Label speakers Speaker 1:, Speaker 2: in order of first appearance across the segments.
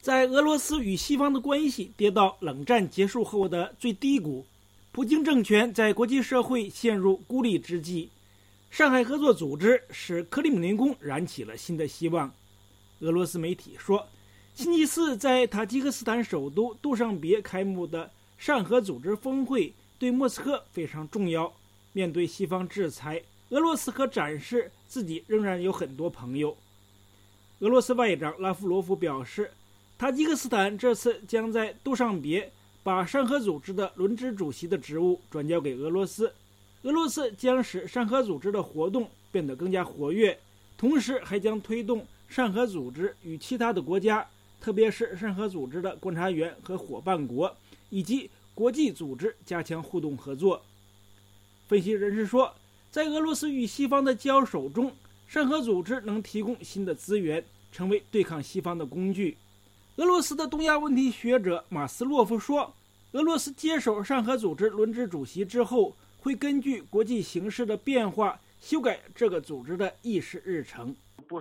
Speaker 1: 在俄罗斯与西方的关系跌到冷战结束后的最低谷，普京政权在国际社会陷入孤立之际，上海合作组织使克里姆林宫燃起了新的希望。俄罗斯媒体说，星期四在塔吉克斯坦首都杜尚别开幕的上合组织峰会对莫斯科非常重要。面对西方制裁，俄罗斯可展示自己仍然有很多朋友。俄罗斯外长拉夫罗夫表示，塔吉克斯坦这次将在杜尚别把上合组织的轮值主席的职务转交给俄罗斯。俄罗斯将使上合组织的活动变得更加活跃，同时还将推动上合组织与其他的国家，特别是上合组织的观察员和伙伴国以及国际组织加强互动合作。分析人士说，在俄罗斯与西方的交手中，上合组织能提供新的资源，成为对抗西方的工具。俄罗斯的东亚问题学者马斯洛夫说，俄罗斯接手上合组织轮值主席之后，会根据国际形势的变化修改这个组织的议事日程。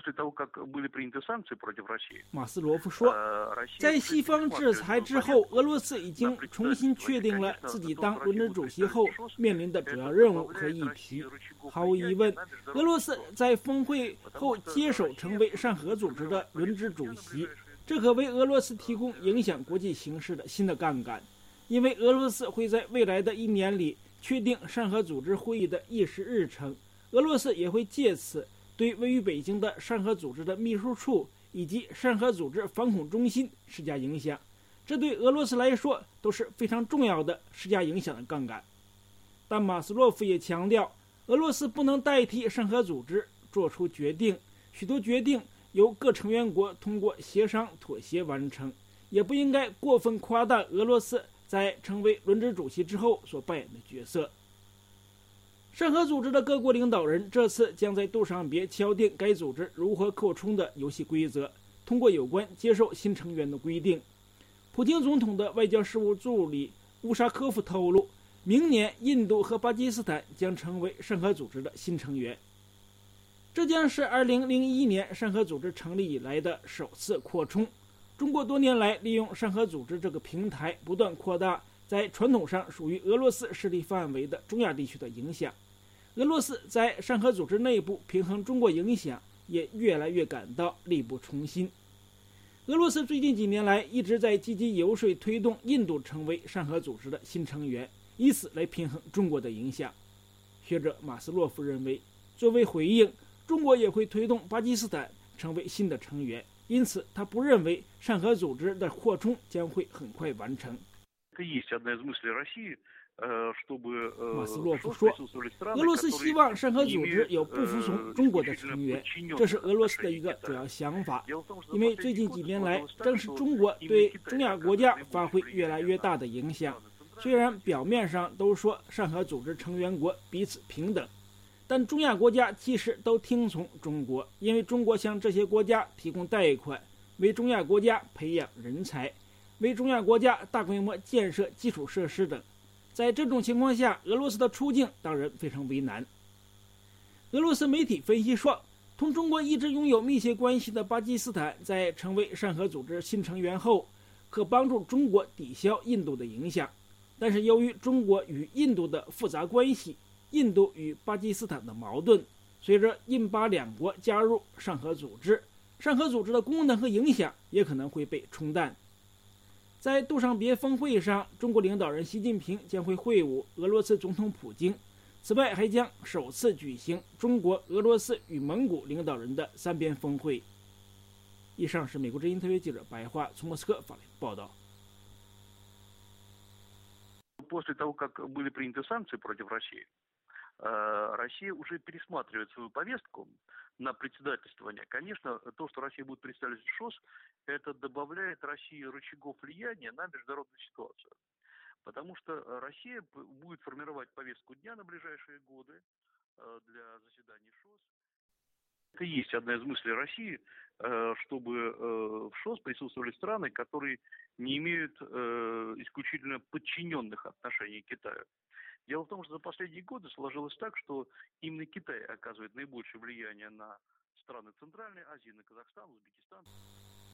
Speaker 1: 马斯洛夫说，在西方制裁之后，俄罗斯已经重新确定了自己当轮值主席后面临的主要任务和议题。毫无疑问，俄罗斯在峰会后接手成为上合组织的轮值主席，这可为俄罗斯提供影响国际形势的新的杠杆，因为俄罗斯会在未来的1年里确定上合组织会议的议事日程。俄罗斯也会借此对位于北京的上合组织的秘书处以及上合组织反恐中心施加影响，这对俄罗斯来说都是非常重要的施加影响的杠杆。但马斯洛夫也强调，俄罗斯不能代替上合组织做出决定，许多决定由各成员国通过协商妥协完成，也不应该过分夸大俄罗斯在成为轮值主席之后所扮演的角色。上合组织的各国领导人这次将在杜尚别敲定该组织如何扩充的游戏规则，通过有关接受新成员的规定。普京总统的外交事务助理乌沙科夫透露，明年印度和巴基斯坦将成为上合组织的新成员。这将是2001年上合组织成立以来的首次扩充。中国多年来利用上合组织这个平台，不断扩大在传统上属于俄罗斯势力范围的中亚地区的影响。俄罗斯在上合组织内部平衡中国影响，也越来越感到力不从心。俄罗斯最近几年来一直在积极游说推动印度成为上合组织的新成员，以此来平衡中国的影响。学者马斯洛夫认为，作为回应，中国也会推动巴基斯坦成为新的成员，因此他不认为上合组织的扩充将会很快完成。马斯洛夫说，俄罗斯希望上合组织有不服从中国的成员，这是俄罗斯的一个主要想法，因为最近几年来，正是中国对中亚国家发挥越来越大的影响。虽然表面上都说上合组织成员国彼此平等，但中亚国家其实都听从中国，因为中国向这些国家提供贷款，为中亚国家培养人才，为中亚国家大规模建设基础设施等。在这种情况下，俄罗斯的处境当然非常为难。俄罗斯媒体分析说，同中国一直拥有密切关系的巴基斯坦在成为上合组织新成员后，可帮助中国抵消印度的影响。但是由于中国与印度的复杂关系，印度与巴基斯坦的矛盾，随着印巴两国加入上合组织，上合组织的功能和影响也可能会被冲淡。在杜尚别峰会上，中国领导人习近平将会会晤俄罗斯总统普京，此外还将首次举行中国、俄罗斯与蒙古领导人的3边峰会。以上是美国之音特约记者白桦从莫斯科发来的报道。
Speaker 2: После того, как были приняты санкции против России, Россия уже пересматривает свою повестку на председательствование. Конечно, то, что Россия будет представлять в ШОС, это добавляет России рычагов влияния на международную ситуацию. Потому что Россия будет формировать повестку дня на ближайшие годы для заседаний ШОС. Это и есть одна из мыслей России, чтобы в ШОС присутствовали страны, которые не имеют исключительно подчиненных отношений к Китаю. Дело в том, что за последние годы сложилось так, что именно Китай оказывает наибольшее влияние на страны Центральной Азии, на Казахстан, Узбекистан.